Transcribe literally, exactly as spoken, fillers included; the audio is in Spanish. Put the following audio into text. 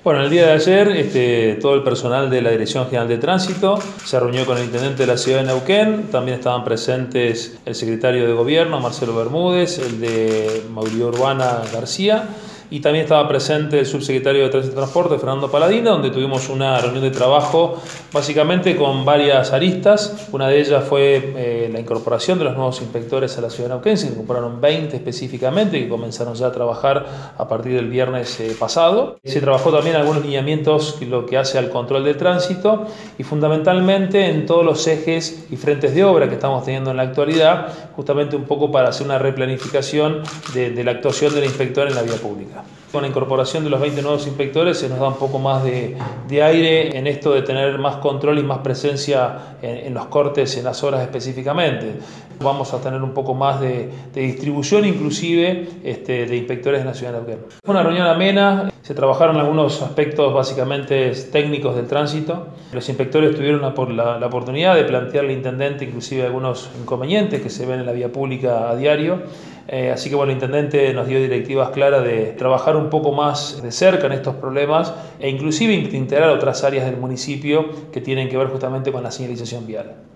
Bueno, el día de ayer este, todo el personal de la Dirección General de Tránsito se reunió con el Intendente de la Ciudad de Neuquén. También estaban presentes el Secretario de Gobierno, Marcelo Bermúdez, el de Movilidad Urbana, García, y también estaba presente el Subsecretario de Tránsito y Transporte, Fernando Paladino, donde tuvimos una reunión de trabajo básicamente con varias aristas. Una de ellas fue eh, la incorporación de los nuevos inspectores a la Ciudad de Neuquén. Se incorporaron veinte específicamente, que comenzaron ya a trabajar a partir del viernes eh, pasado. Se trabajó también algunos lineamientos, lo que hace al control de tránsito, y fundamentalmente en todos los ejes y frentes de obra que estamos teniendo en la actualidad, justamente un poco para hacer una replanificación de, de la actuación del inspector en la vía pública. Con la incorporación de los veinte nuevos inspectores se nos da un poco más de, de aire en esto de tener más control y más presencia en, en los cortes, en las horas específicamente. Vamos a tener un poco más de, de distribución inclusive este, de inspectores en la ciudad de Neuquén. Fue una reunión amena, se trabajaron algunos aspectos básicamente técnicos del tránsito. Los inspectores tuvieron la, la, la oportunidad de plantearle al intendente inclusive algunos inconvenientes que se ven en la vía pública a diario. Eh, así que bueno, el intendente nos dio directivas claras de trabajar un poco más de cerca en estos problemas e inclusive integrar otras áreas del municipio que tienen que ver justamente con la señalización vial.